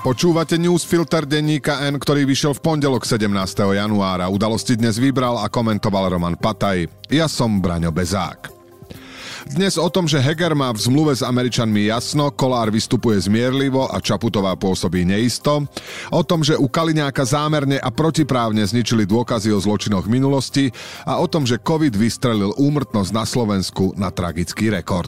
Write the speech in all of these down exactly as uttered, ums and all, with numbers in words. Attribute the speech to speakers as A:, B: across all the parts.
A: Počúvate newsfilter denníka N, ktorý vyšiel v pondelok sedemnásteho januára. Udalosti dnes vybral a komentoval Roman Pataj. Ja som Braňo Bezák. Dnes o tom, že Heger má v zmluve s Američanmi jasno, Kollár vystupuje zmierlivo a Čaputová pôsobí neisto. O tom, že u Kaliňáka zámerne a protiprávne zničili dôkazy o zločinoch minulosti a o tom, že COVID vystrelil úmrtnosť na Slovensku na tragický rekord.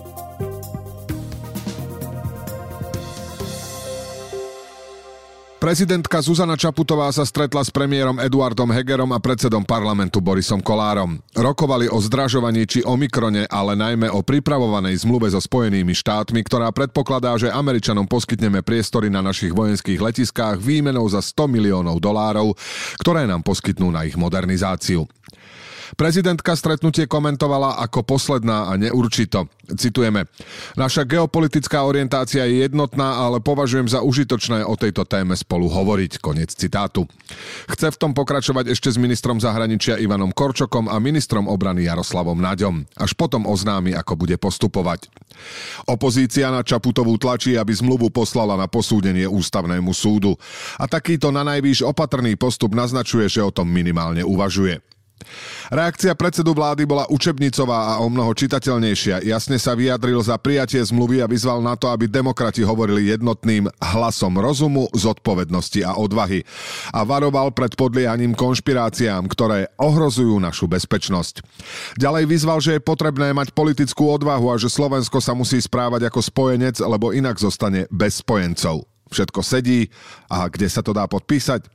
A: Prezidentka Zuzana Čaputová sa stretla s premiérom Eduardom Hegerom a predsedom parlamentu Borisom Kollárom. Rokovali o zdražovaní či Omikrone, ale najmä o pripravovanej zmluve so Spojenými štátmi, ktorá predpokladá, že Američanom poskytneme priestory na našich vojenských letiskách výmenou za sto miliónov dolárov, ktoré nám poskytnú na ich modernizáciu. Prezidentka stretnutie komentovala ako posledná a neurčito. Citujeme: Naša geopolitická orientácia je jednotná, ale považujem za užitočné o tejto téme spolu hovoriť. Koniec citátu. Chce v tom pokračovať ešte s ministrom zahraničia Ivanom Korčokom a ministrom obrany Jaroslavom Naďom. Až potom oznámi, ako bude postupovať. Opozícia na Čaputovú tlačí, aby zmluvu poslala na posúdenie ústavnému súdu. A takýto na najvýš opatrný postup naznačuje, že o tom minimálne uvažuje. Reakcia predsedu vlády bola učebnicová a omnoho čitateľnejšia. Jasne sa vyjadril za prijatie zmluvy a vyzval na to, aby demokrati hovorili jednotným hlasom rozumu, zodpovednosti a odvahy. A varoval pred podliehaním konšpiráciám, ktoré ohrozujú našu bezpečnosť. Ďalej vyzval, že je potrebné mať politickú odvahu a že Slovensko sa musí správať ako spojenec, lebo inak zostane bez spojencov. Všetko sedí a kde sa to dá podpísať?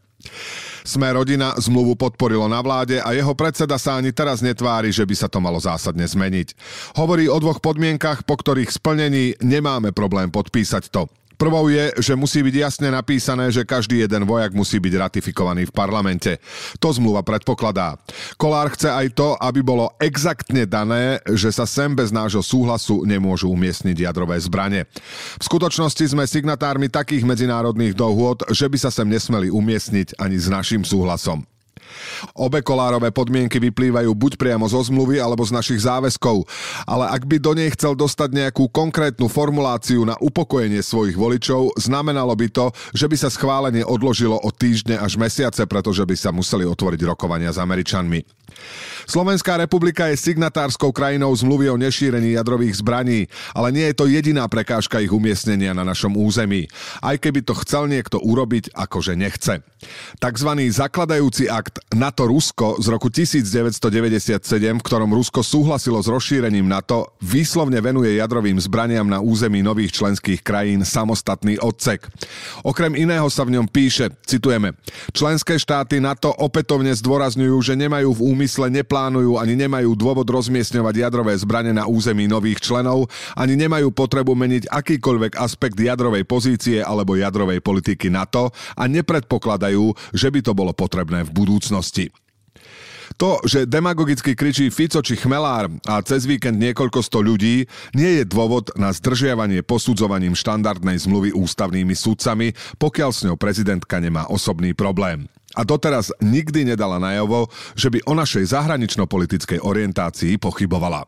A: Sme rodina zmluvu podporilo na vláde a jeho predseda sa ani teraz netvári, že by sa to malo zásadne zmeniť. Hovorí o dvoch podmienkach, po ktorých splnení nemáme problém podpísať to. Prvou je, že musí byť jasne napísané, že každý jeden vojak musí byť ratifikovaný v parlamente. To zmluva predpokladá. Kollár chce aj to, aby bolo exaktne dané, že sa sem bez nášho súhlasu nemôžu umiestniť jadrové zbrane. V skutočnosti sme signatármi takých medzinárodných dohôd, že by sa sem nesmeli umiestniť ani s našim súhlasom. Obe Kollárove podmienky vyplývajú buď priamo zo zmluvy alebo z našich záväzkov, ale ak by do nej chcel dostať nejakú konkrétnu formuláciu na upokojenie svojich voličov, znamenalo by to, že by sa schválenie odložilo o týždne až mesiace, pretože by sa museli otvoriť rokovania s Američanmi. Slovenská republika je signatárskou krajinou zmluvy o nešírení jadrových zbraní, ale nie je to jediná prekážka ich umiestnenia na našom území. Aj keby to chcel niekto urobiť, akože nechce. Takzvaný zakladajúci akt NATO-Rusko z roku devätnásťstodeväťdesiatsedem, v ktorom Rusko súhlasilo s rozšírením NATO, výslovne venuje jadrovým zbraniam na území nových členských krajín samostatný odsek. Okrem iného sa v ňom píše, citujeme: Členské štáty NATO opätovne zdôrazňujú, že nemajú v úmysle, neplánujú ani nemajú dôvod rozmiestňovať jadrové zbrane na území nových členov, ani nemajú potrebu meniť akýkoľvek aspekt jadrovej pozície alebo jadrovej politiky NATO a nepredpokladajú, že by to bolo potrebné v budúcnosti. To, že demagogicky kričí Fico či Chmelár a cez víkend niekoľko sto ľudí, nie je dôvod na zdržiavanie posudzovaním štandardnej zmluvy ústavnými sudcami, pokiaľ s ňou prezidentka nemá osobný problém. A doteraz nikdy nedala najavo, že by o našej zahranično-politickej orientácii pochybovala.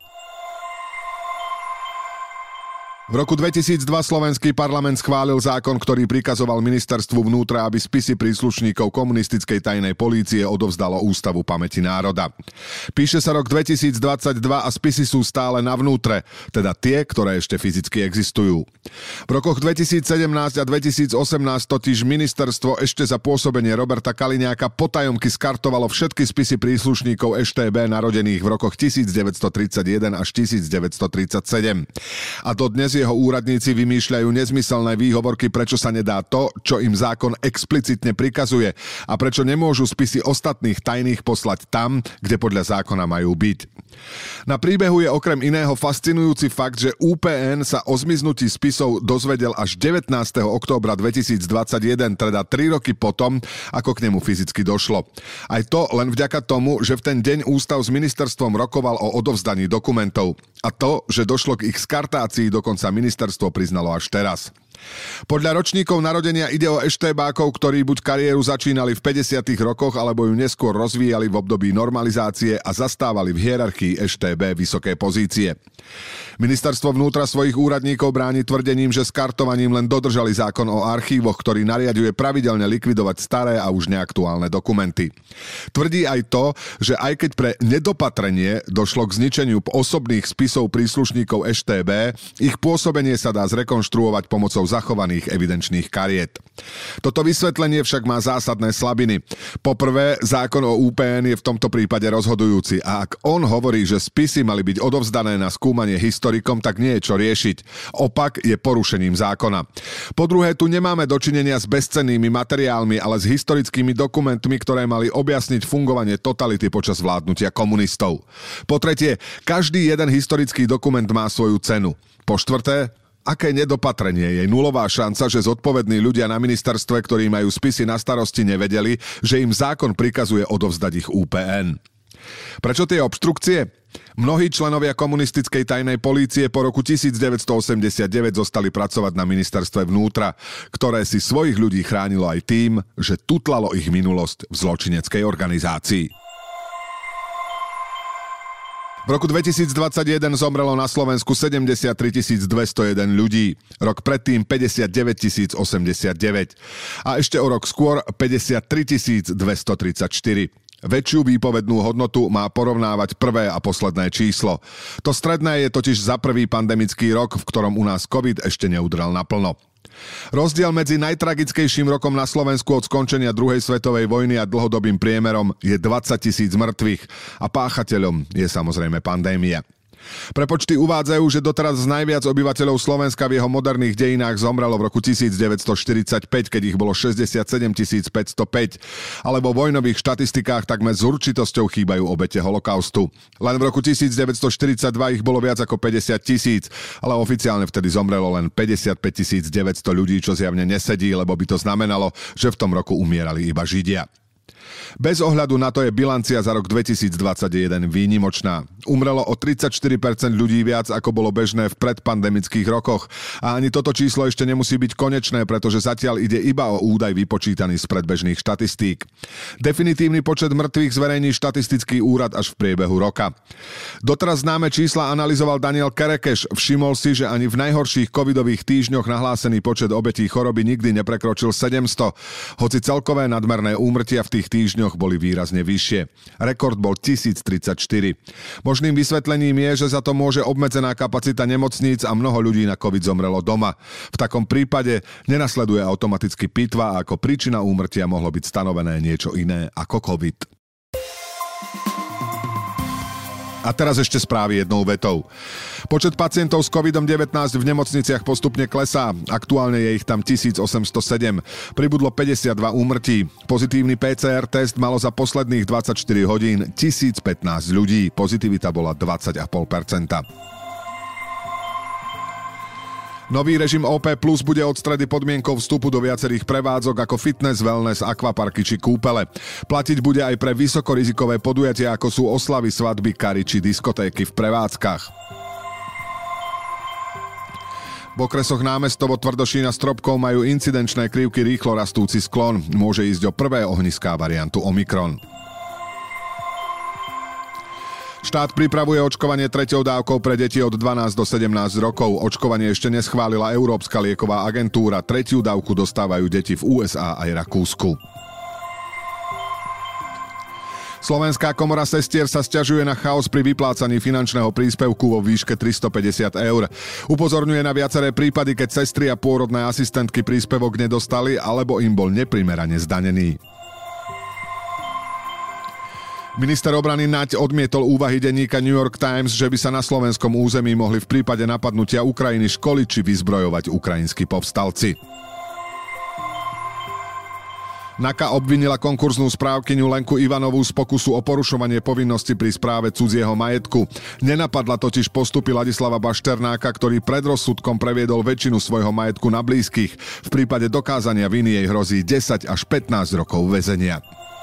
A: V roku dvetisícdva slovenský parlament schválil zákon, ktorý prikazoval ministerstvu vnútra, aby spisy príslušníkov komunistickej tajnej polície odovzdalo Ústavu pamäti národa. Píše sa rok dvetisícdvadsaťdva a spisy sú stále na vnútre, teda tie, ktoré ešte fyzicky existujú. V rokoch dvetisícsedemnásť a dvetisícosemnásť totiž ministerstvo ešte za pôsobenie Roberta Kaliňáka potajomky skartovalo všetky spisy príslušníkov es té bé narodených v rokoch devätnásťtridsaťjeden až devätnásťtridsaťsedem. A dodnes jeho úradníci vymýšľajú nezmyselné výhovorky, prečo sa nedá to, čo im zákon explicitne prikazuje a prečo nemôžu spisy ostatných tajných poslať tam, kde podľa zákona majú byť. Na príbehu je okrem iného fascinujúci fakt, že ú pé en sa o zmiznutí spisov dozvedel až devätnásteho októbra dvetisícdvadsaťjeden, teda tri roky potom, ako k nemu fyzicky došlo. Aj to len vďaka tomu, že v ten deň ústav s ministerstvom rokoval o odovzdaní dokumentov. A to, že došlo k ich skartácii, dokonca ministerstvo priznalo až teraz. Podľa ročníkov narodenia ide o eštébákov, ktorí buď kariéru začínali v päťdesiatych rokoch, alebo ju neskôr rozvíjali v období normalizácie a zastávali v hierarchii es té bé vysoké pozície. Ministerstvo vnútra svojich úradníkov bráni tvrdením, že s kartovaním len dodržali zákon o archívoch, ktorý nariaďuje pravidelne likvidovať staré a už neaktuálne dokumenty. Tvrdí aj to, že aj keď pre nedopatrenie došlo k zničeniu osobných spisov príslušníkov es té bé, ich pôsobenie sa dá zrekonštruovať pomocou zachovaných evidenčných kariet. Toto vysvetlenie však má zásadné slabiny. Poprvé, zákon o ú pé en je v tomto prípade rozhodujúci a ak on hovorí, že spisy mali byť odovzdané na skúmanie historikom, tak nie je čo riešiť. Opak je porušením zákona. Po druhé, tu nemáme dočinenia s bezcennými materiálmi, ale s historickými dokumentmi, ktoré mali objasniť fungovanie totality počas vládnutia komunistov. Po tretie, každý jeden historický dokument má svoju cenu. Po štvrté, aké nedopatrenie je nulová šanca, že zodpovední ľudia na ministerstve, ktorí majú spisy na starosti, nevedeli, že im zákon prikazuje odovzdať ich ú pé en. Prečo tie obštrukcie? Mnohí členovia komunistickej tajnej polície po roku devätnásťstoosemdesiatdeväť zostali pracovať na ministerstve vnútra, ktoré si svojich ľudí chránilo aj tým, že tutlalo ich minulosť v zločineckej organizácii. V roku dvetisícdvadsaťjeden zomrelo na Slovensku sedemdesiattri tisíc dvestojeden ľudí, rok predtým päťdesiatdeväť tisíc osemdesiatdeväť a ešte o rok skôr päťdesiattri tisíc dvestotridsaťštyri. Väčšiu výpovednú hodnotu má porovnávať prvé a posledné číslo. To stredné je totiž za prvý pandemický rok, v ktorom u nás COVID ešte neudrel naplno. Rozdiel medzi najtragickejším rokom na Slovensku od skončenia druhej svetovej vojny a dlhodobým priemerom je dvadsať tisíc mŕtvych a páchateľom je samozrejme pandémia. Prepočty uvádzajú, že doteraz najviac obyvateľov Slovenska v jeho moderných dejinách zomrelo v roku devätnásťstoštyridsaťpäť, keď ich bolo šesťdesiatsedem tisíc päťstopäť, ale vo vojnových štatistikách takmer s určitosťou chýbajú obete holokaustu. Len v roku devätnásťstoštyridsaťdva ich bolo viac ako päťdesiat tisíc, ale oficiálne vtedy zomrelo len päťdesiatpäť tisíc deväťsto ľudí, čo zjavne nesedí, lebo by to znamenalo, že v tom roku umierali iba Židia. Bez ohľadu na to je bilancia za rok dvetisícdvadsaťjeden výnimočná. Umrelo o tridsaťštyri percent ľudí viac, ako bolo bežné v predpandemických rokoch. A ani toto číslo ešte nemusí byť konečné, pretože zatiaľ ide iba o údaj vypočítaný z predbežných štatistík. Definitívny počet mŕtvych zverejní štatistický úrad až v priebehu roka. Doteraz známe čísla analyzoval Daniel Kerekeš. Všimol si, že ani v najhorších covidových týždňoch nahlásený počet obetí choroby nikdy neprekročil sedemsto, hoci celkové nadmerné úmrtia v tých týždňoch boli výrazne vyššie. Rekord bol tisíctridsaťštyri. Možným vysvetlením je, že za to môže obmedzená kapacita nemocníc a mnoho ľudí na COVID zomrelo doma. V takom prípade nenasleduje automaticky pitva a ako príčina úmrtia mohlo byť stanovené niečo iné ako COVID. A teraz ešte správy jednou vetou. Počet pacientov s kovidom devätnásť v nemocniciach postupne klesá. Aktuálne je ich tam tisícosemstosedem. Pribudlo päťdesiatdva úmrtí. Pozitívny pé cé er test malo za posledných dvadsaťštyri hodín tisícpätnásť ľudí. Pozitivita bola dvadsať celá päť percenta. Nový režim ó pé plus bude od stredy podmienkou vstupu do viacerých prevádzok ako fitness, wellness, akvaparky či kúpele. Platiť bude aj pre vysokorizikové podujatia ako sú oslavy, svadby, kary či diskotéky v prevádzkach. V okresoch Námestovo, Tvrdošín a Stropkov majú incidenčné krivky rýchlo rastúci sklon. Môže ísť o prvé ohniská variantu Omikron. Štát pripravuje očkovanie treťou dávkou pre deti od dvanásť do sedemnásť rokov. Očkovanie ešte neschválila Európska lieková agentúra. Tretiu dávku dostávajú deti v ú es á aj Rakúsku. Slovenská komora sestier sa sťažuje na chaos pri vyplácaní finančného príspevku vo výške tristopäťdesiat eur. Upozorňuje na viaceré prípady, keď sestry a pôrodné asistentky príspevok nedostali alebo im bol neprimerane zdanený. Minister obrany Naď odmietol úvahy denníka New York Times, že by sa na slovenskom území mohli v prípade napadnutia Ukrajiny školiť či vyzbrojovať ukrajinskí povstalci. NAKA obvinila konkurznú správkyňu Lenku Ivanovú z pokusu o porušovanie povinnosti pri správe cudzieho majetku. Nenapadla totiž postupy Ladislava Bašternáka, ktorý pred rozsudkom previedol väčšinu svojho majetku na blízkych. V prípade dokázania viny jej hrozí desať až pätnásť rokov väzenia.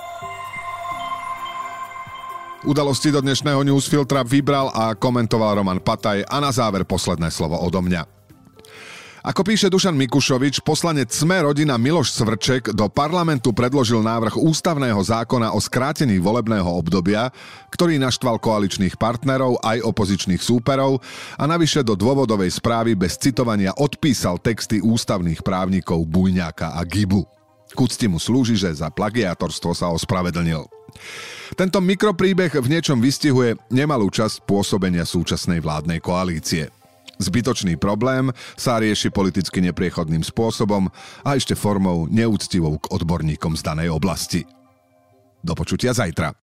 A: Udalosti do dnešného newsfiltra vybral a komentoval Roman Pataj a na záver posledné slovo odo mňa. Ako píše Dušan Mikušovič, poslanec Sme rodina Miloš Svrček do parlamentu predložil návrh ústavného zákona o skrátení volebného obdobia, ktorý naštval koaličných partnerov aj opozičných súperov a navyše do dôvodovej správy bez citovania odpísal texty ústavných právnikov Bujňáka a Gibu. K úcti mu slúži, že za plagiátorstvo sa ospravedlnil. Tento mikropríbeh v niečom vystihuje nemalú časť pôsobenia súčasnej vládnej koalície. Zbytočný problém sa rieši politicky nepriechodným spôsobom a ešte formou neúctivou k odborníkom z danej oblasti. Do počutia zajtra.